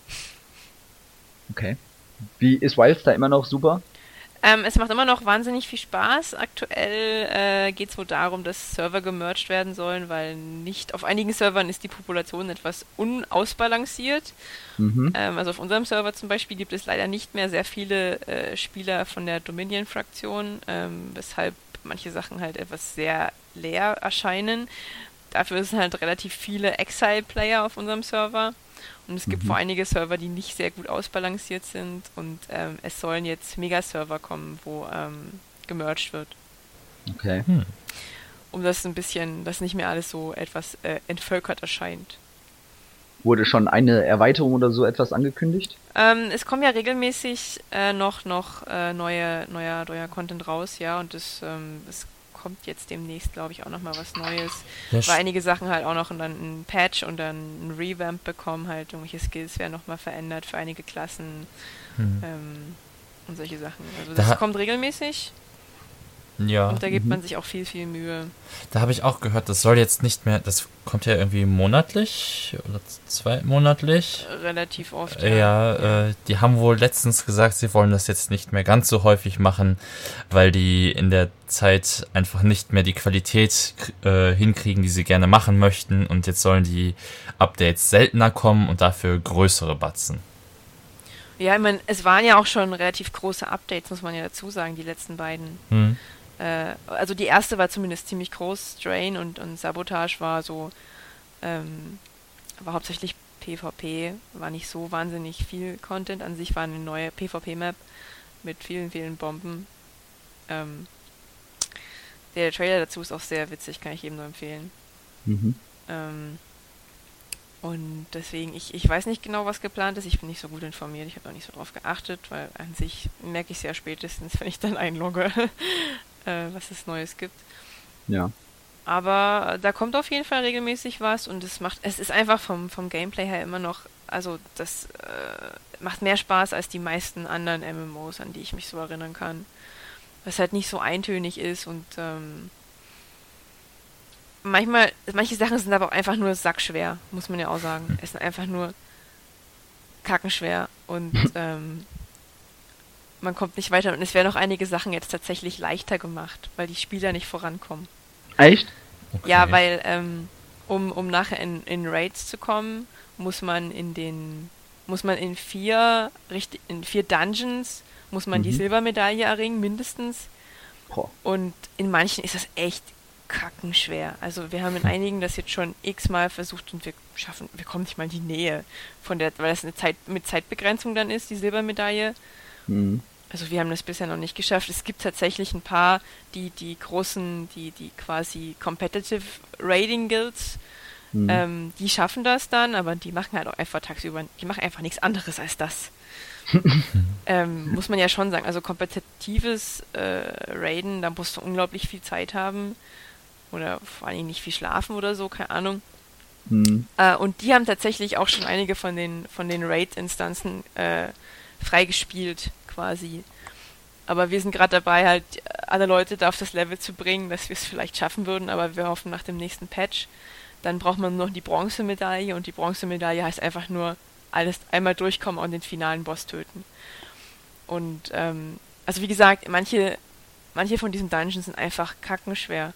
Okay. Wie ist Wildstar immer noch super? Es macht immer noch wahnsinnig viel Spaß. Aktuell geht es wohl darum, dass Server gemerged werden sollen, weil nicht auf einigen Servern ist die Population etwas unausbalanciert. Mhm. Also auf unserem Server zum Beispiel gibt es leider nicht mehr sehr viele Spieler von der Dominion-Fraktion, weshalb manche Sachen halt etwas sehr leer erscheinen. Dafür sind halt relativ viele Exile-Player auf unserem Server. Und es gibt vor einige Server, die nicht sehr gut ausbalanciert sind und es sollen jetzt Mega-Server kommen, wo gemerged wird. Okay. Um das ein bisschen, dass nicht mehr alles so etwas entvölkert erscheint. Wurde schon eine Erweiterung oder so etwas angekündigt? Es kommen ja regelmäßig noch neuer Content raus, ja, und es kommt jetzt demnächst, glaube ich, auch noch mal was Neues. Ja, weil einige Sachen halt auch noch dann ein Patch und dann ein Revamp bekommen, halt irgendwelche Skills werden noch mal verändert für einige Klassen und solche Sachen. Also das kommt regelmäßig. Ja. Und da gibt man sich auch viel, viel Mühe. Da habe ich auch gehört, das soll jetzt nicht mehr, das kommt ja irgendwie monatlich oder zweimonatlich. Relativ oft, ja. Die haben wohl letztens gesagt, sie wollen das jetzt nicht mehr ganz so häufig machen, weil die in der Zeit einfach nicht mehr die Qualität hinkriegen, die sie gerne machen möchten. Und jetzt sollen die Updates seltener kommen und dafür größere Batzen. Ja, ich meine, es waren ja auch schon relativ große Updates, muss man ja dazu sagen, die letzten beiden. Also die erste war zumindest ziemlich groß, Strain und Sabotage war so, war hauptsächlich PvP, war nicht so wahnsinnig viel Content. An sich war eine neue PvP-Map mit vielen, vielen Bomben. Der Trailer dazu ist auch sehr witzig, kann ich jedem nur empfehlen. Und deswegen, ich weiß nicht genau, was geplant ist. Ich bin nicht so gut informiert. Ich habe auch nicht so drauf geachtet, weil an sich merke ich es ja spätestens, wenn ich dann einlogge, was es Neues gibt. Ja. Aber da kommt auf jeden Fall regelmäßig was und es ist einfach vom Gameplay her immer noch, also das macht mehr Spaß als die meisten anderen MMOs, an die ich mich so erinnern kann. Was halt nicht so eintönig ist und manche Sachen sind aber auch einfach nur sackschwer, muss man ja auch sagen. Es sind einfach nur kackenschwer und man kommt nicht weiter. Und es werden auch einige Sachen jetzt tatsächlich leichter gemacht, weil die Spieler nicht vorankommen. Echt? Okay. Ja, weil um nachher in Raids zu kommen, muss man in 4 Dungeons muss man die Silbermedaille erringen, mindestens. Boah. Und in manchen ist das echt kackenschwer. Also wir haben in einigen das jetzt schon x-mal versucht und wir kommen nicht mal in die Nähe von der, weil das mit Zeitbegrenzung dann ist, die Silbermedaille. Also wir haben das bisher noch nicht geschafft. Es gibt tatsächlich ein paar, die großen, die quasi Competitive Raiding Guilds, die schaffen das dann, aber die machen halt auch einfach tagsüber, die machen einfach nichts anderes als das. Muss man ja schon sagen. Also kompetitives Raiden, da musst du unglaublich viel Zeit haben oder vor allem nicht viel schlafen oder so, keine Ahnung. Und die haben tatsächlich auch schon einige von den Raid-Instanzen freigespielt, quasi. Aber wir sind gerade dabei, halt alle Leute da auf das Level zu bringen, dass wir es vielleicht schaffen würden, aber wir hoffen nach dem nächsten Patch. Dann braucht man nur noch die Bronzemedaille und die Bronzemedaille heißt einfach nur alles einmal durchkommen und den finalen Boss töten. Und also wie gesagt, manche von diesen Dungeons sind einfach kackenschwer.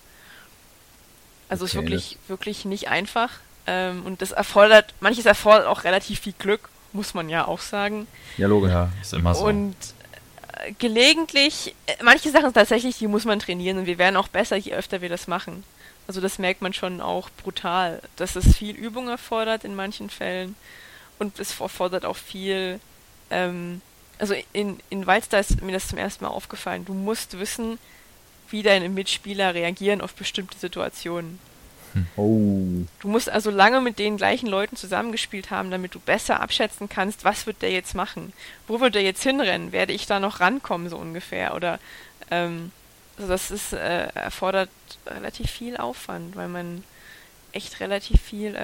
Also Okay, ist wirklich nicht einfach. Und manches erfordert auch relativ viel Glück, muss man ja auch sagen. Ja, logisch. Ja, ist immer so. Und gelegentlich, manche Sachen tatsächlich, die muss man trainieren und wir werden auch besser, je öfter wir das machen. Also das merkt man schon auch brutal, dass es viel Übung erfordert in manchen Fällen und es erfordert auch viel, also in Wildstar ist mir das zum ersten Mal aufgefallen, du musst wissen, wie deine Mitspieler reagieren auf bestimmte Situationen. Oh. Du musst also lange mit den gleichen Leuten zusammengespielt haben, damit du besser abschätzen kannst, was wird der jetzt machen? Wo wird der jetzt hinrennen? Werde ich da noch rankommen, so ungefähr? Oder, also das erfordert relativ viel Aufwand, weil man echt relativ viel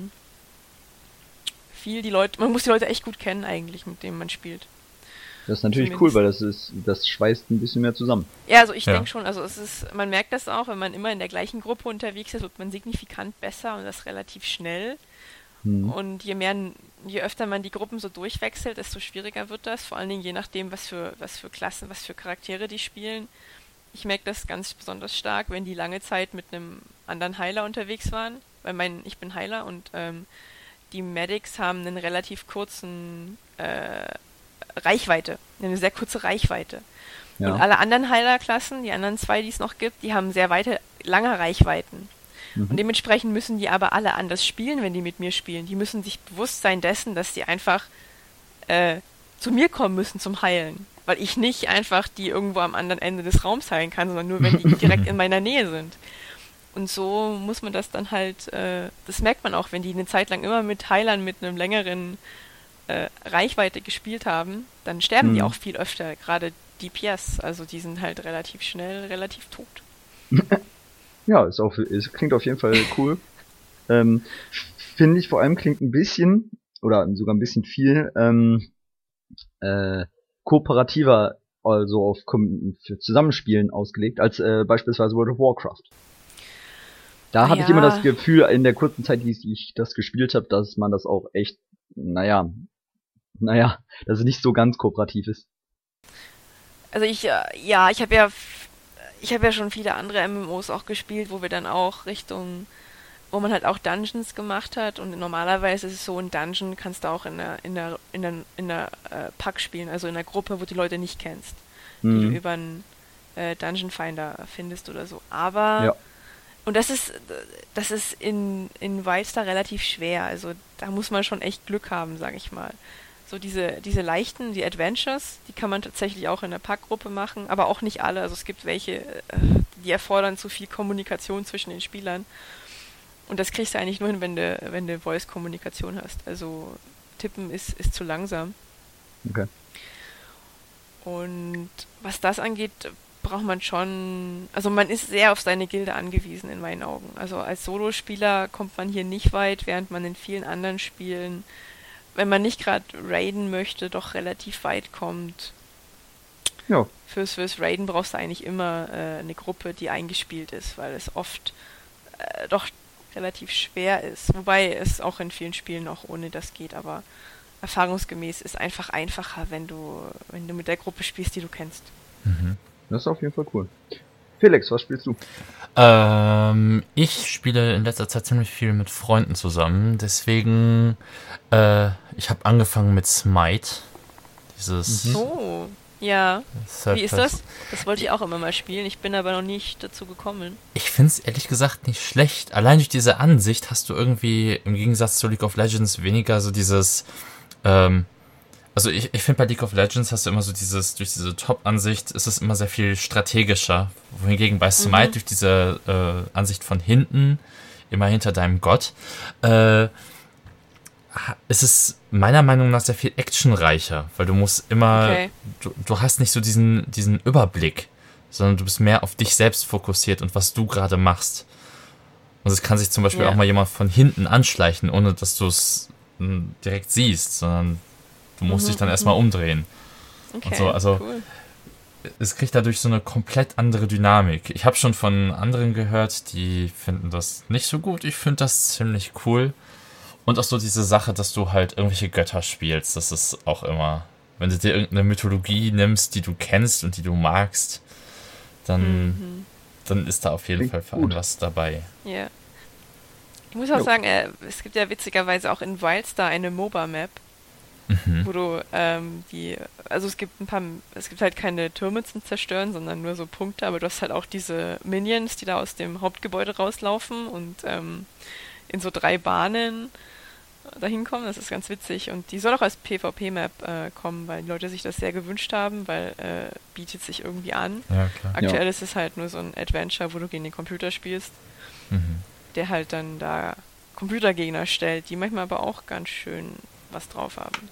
man muss die Leute echt gut kennen eigentlich, mit denen man spielt. Das ist natürlich cool, weil das schweißt ein bisschen mehr zusammen. Ja, also ich denke schon, also man merkt das auch, wenn man immer in der gleichen Gruppe unterwegs ist, wird man signifikant besser und das relativ schnell. Und je öfter man die Gruppen so durchwechselt, desto schwieriger wird das, vor allen Dingen je nachdem, was für Klassen, was für Charaktere die spielen. Ich merke das ganz besonders stark, wenn die lange Zeit mit einem anderen Heiler unterwegs waren, weil ich bin Heiler und die Medics haben einen relativ kurzen Reichweite, eine sehr kurze Reichweite. Ja. Und alle anderen Heilerklassen, die anderen 2, die es noch gibt, die haben sehr lange Reichweiten. Und dementsprechend müssen die aber alle anders spielen, wenn die mit mir spielen. Die müssen sich bewusst sein dessen, dass die einfach zu mir kommen müssen zum Heilen. Weil ich nicht einfach die irgendwo am anderen Ende des Raums heilen kann, sondern nur, wenn die direkt in meiner Nähe sind. Und so muss man das dann halt, das merkt man auch, wenn die eine Zeit lang immer mit Heilern mit einem längeren Reichweite gespielt haben, dann sterben die auch viel öfter, gerade DPS, also die sind halt relativ schnell, relativ tot. Ja, es klingt auf jeden Fall cool. Finde ich vor allem klingt ein bisschen, oder sogar ein bisschen viel, kooperativer also auf für Zusammenspielen ausgelegt, als beispielsweise World of Warcraft. Da hatte ich immer das Gefühl, in der kurzen Zeit, die ich das gespielt habe, dass man das auch echt, naja, dass es nicht so ganz kooperativ ist. Also ich habe ja schon viele andere MMOs auch gespielt, wo wir dann auch wo man halt auch Dungeons gemacht hat, und normalerweise ist es so, ein Dungeon kannst du auch in einer Pack spielen, also in einer Gruppe, wo du die Leute nicht kennst, die du über einen Dungeon Finder findest oder so. Aber und das ist in Wildstar relativ schwer, also da muss man schon echt Glück haben, sag ich mal. So diese leichten, die Adventures, die kann man tatsächlich auch in der Packgruppe machen, aber auch nicht alle. Also es gibt welche, die erfordern zu viel Kommunikation zwischen den Spielern. Und das kriegst du eigentlich nur hin, wenn du Voice-Kommunikation hast. Also Tippen ist zu langsam. Okay. Und was das angeht, braucht man schon, also man ist sehr auf seine Gilde angewiesen in meinen Augen. Also als Solospieler kommt man hier nicht weit, während man in vielen anderen Spielen, wenn man nicht gerade raiden möchte, doch relativ weit kommt. Ja. Fürs Raiden brauchst du eigentlich immer eine Gruppe, die eingespielt ist, weil es oft doch relativ schwer ist. Wobei es auch in vielen Spielen auch ohne das geht, aber erfahrungsgemäß ist einfach einfacher, wenn du mit der Gruppe spielst, die du kennst. Mhm. Das ist auf jeden Fall cool. Felix, was spielst du? Ich spiele in letzter Zeit ziemlich viel mit Freunden zusammen, deswegen ich habe angefangen mit Smite. Dieses Oh, ja. Wie ist das? Das wollte ich auch immer mal spielen, ich bin aber noch nicht dazu gekommen. Ich finde es ehrlich gesagt nicht schlecht. Allein durch diese Ansicht hast du irgendwie im Gegensatz zu League of Legends weniger so dieses also ich finde, bei League of Legends hast du immer so durch diese Top-Ansicht ist es immer sehr viel strategischer. Wohingegen bei Smite durch diese Ansicht von hinten, immer hinter deinem Gott, ist es meiner Meinung nach sehr viel actionreicher, weil du musst immer, du hast nicht so diesen Überblick, sondern du bist mehr auf dich selbst fokussiert und was du gerade machst. Und es kann sich zum Beispiel auch mal jemand von hinten anschleichen, ohne dass du es direkt siehst, sondern du musst dich dann erstmal umdrehen. Okay, und so, also cool. Es kriegt dadurch so eine komplett andere Dynamik. Ich habe schon von anderen gehört, die finden das nicht so gut. Ich finde das ziemlich cool. Und auch so diese Sache, dass du halt irgendwelche Götter spielst, das ist auch immer, wenn du dir irgendeine Mythologie nimmst, die du kennst und die du magst, dann ist da auf jeden Fall für einen was dabei. Ja. Ich muss auch sagen, es gibt ja witzigerweise auch in Wildstar eine MOBA-Map, wo du also es gibt halt keine Türme zum Zerstören, sondern nur so Punkte, aber du hast halt auch diese Minions, die da aus dem Hauptgebäude rauslaufen und in so 3 Bahnen dahin kommen. Das ist ganz witzig und die soll auch als PvP-Map kommen, weil die Leute sich das sehr gewünscht haben, weil bietet sich irgendwie an. Ja, klar. Aktuell ist es halt nur so ein Adventure, wo du gegen den Computer spielst, der halt dann da Computergegner stellt, die manchmal aber auch ganz schön was drauf haben.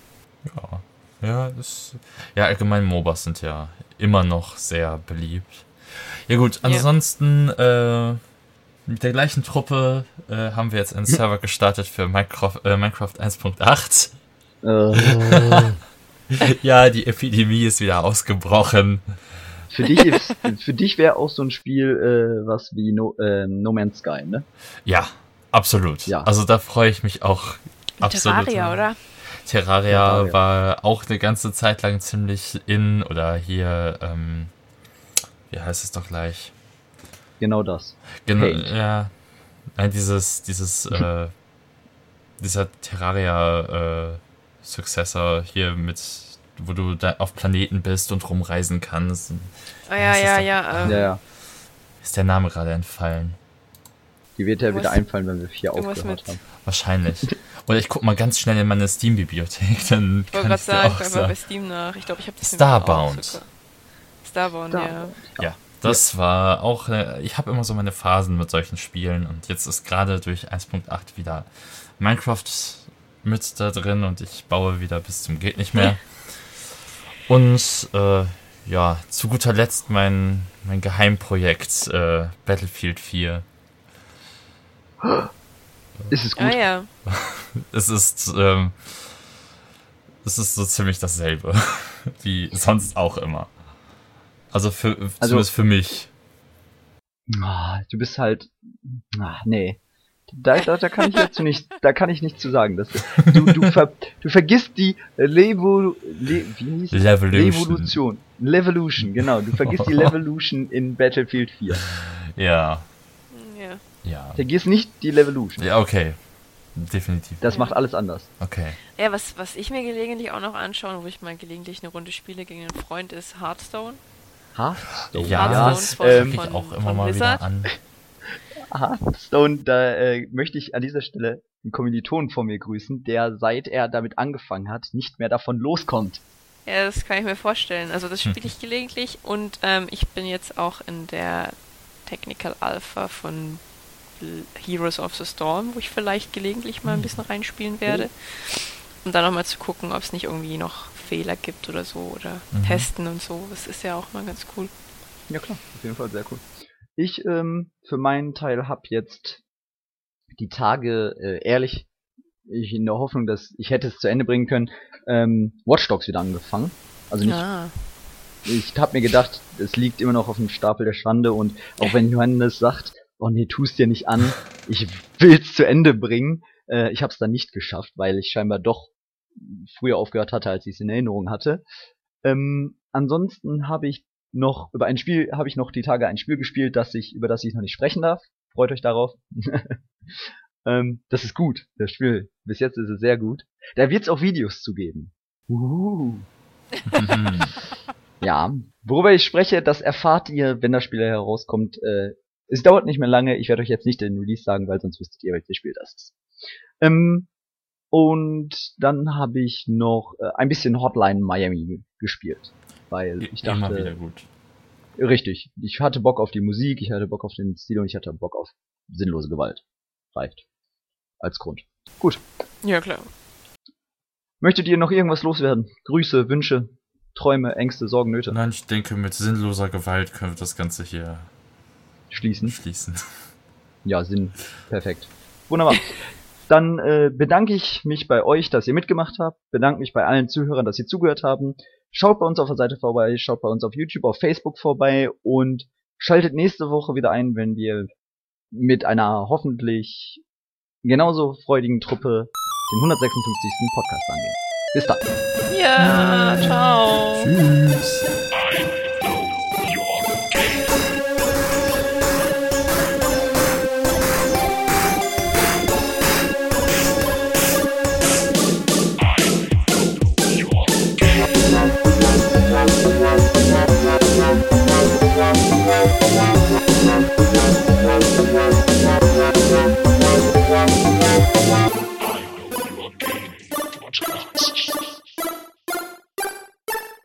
Ja, allgemein MOBAs sind ja immer noch sehr beliebt. Ja gut, ansonsten mit der gleichen Truppe haben wir jetzt einen Server gestartet für Minecraft 1.8. Ja, die Epidemie ist wieder ausgebrochen. Für dich wäre auch so ein Spiel was wie No Man's Sky, ne? Ja, absolut. Ja. Also da freue ich mich auch absolut. Terraria, oder? Terraria war auch eine ganze Zeit lang ziemlich in, oder hier, wie heißt es doch gleich? Genau das. Ja. Nein, dieser Terraria Successor hier mit, wo du da auf Planeten bist und rumreisen kannst. Ja. Ist der Name gerade entfallen? Die wird ja wieder einfallen, wenn wir 4 aufgehört haben. Wahrscheinlich. Oder ich guck mal ganz schnell in meine Steam-Bibliothek, dann ich wollte gerade sagen, ich war bei Steam nach. Ich glaube, ich habe das Starbound. Starbound, ja. Das war auch, ich habe immer so meine Phasen mit solchen Spielen und jetzt ist gerade durch 1.8 wieder Minecraft mit da drin und ich baue wieder bis zum geht nicht mehr. Und zu guter Letzt mein Geheimprojekt Battlefield 4. Ist es gut? Ja. Es es ist so ziemlich dasselbe. Wie sonst auch immer. Also zumindest für mich. Du bist halt... nee. Da kann ich dazu nicht, da kann ich nichts zu sagen. Du vergisst die Levolution. Levolution, genau. Du vergisst die Levolution in Battlefield 4. Ja. Ja. Vergiss nicht die Levolution. Ja, okay. Definitiv. Das macht alles anders. Okay. Ja, was ich mir gelegentlich auch noch anschaue, wo ich mal gelegentlich eine Runde spiele gegen einen Freund, ist Hearthstone. Hearthstone? Ja, das gucke ich auch immer mal wieder an. Hearthstone, da möchte ich an dieser Stelle einen Kommilitonen von mir grüßen, der seit er damit angefangen hat, nicht mehr davon loskommt. Ja, das kann ich mir vorstellen. Also das spiele ich gelegentlich und ich bin jetzt auch in der Technical Alpha von Heroes of the Storm, wo ich vielleicht gelegentlich mal ein bisschen reinspielen werde. Um dann nochmal zu gucken, ob es nicht irgendwie noch Fehler gibt oder so oder testen und so. Das ist ja auch mal ganz cool. Ja klar, auf jeden Fall sehr cool. Ich für meinen Teil habe jetzt die Tage ehrlich, ich in der Hoffnung, dass ich hätte es zu Ende bringen können, Watch Dogs wieder angefangen. Also nicht. Ich habe mir gedacht, es liegt immer noch auf dem Stapel der Schande und auch wenn Johannes sagt, oh nee, tust dir nicht an, ich will's zu Ende bringen, ich habe es dann nicht geschafft, weil ich scheinbar doch früher aufgehört hatte, als ich es in Erinnerung hatte. Ansonsten habe ich noch die Tage ein Spiel gespielt, über das ich noch nicht sprechen darf. Freut euch darauf. Das ist gut, das Spiel. Bis jetzt ist es sehr gut. Da wird's auch Videos zu geben. Ja, worüber ich spreche, das erfahrt ihr, wenn das Spiel herauskommt. Es dauert nicht mehr lange. Ich werde euch jetzt nicht den Release sagen, weil sonst wüsstet ihr, welches Spiel das ist. Und dann habe ich noch ein bisschen Hotline Miami gespielt. Weil ich dachte... Immer wieder gut. Richtig. Ich hatte Bock auf die Musik, ich hatte Bock auf den Stil und ich hatte Bock auf sinnlose Gewalt. Reicht. Als Grund. Gut. Ja, klar. Möchtet ihr noch irgendwas loswerden? Grüße, Wünsche, Träume, Ängste, Sorgen, Nöte? Nein, ich denke, mit sinnloser Gewalt können wir das Ganze hier schließen. Ja, Sinn. Perfekt. Wunderbar. Dann bedanke ich mich bei euch, dass ihr mitgemacht habt. Bedanke mich bei allen Zuhörern, dass sie zugehört haben. Schaut bei uns auf der Seite vorbei, schaut bei uns auf YouTube, auf Facebook vorbei und schaltet nächste Woche wieder ein, wenn wir mit einer hoffentlich genauso freudigen Truppe den 156. Podcast angehen. Bis dann. Ja, ciao. Tschüss.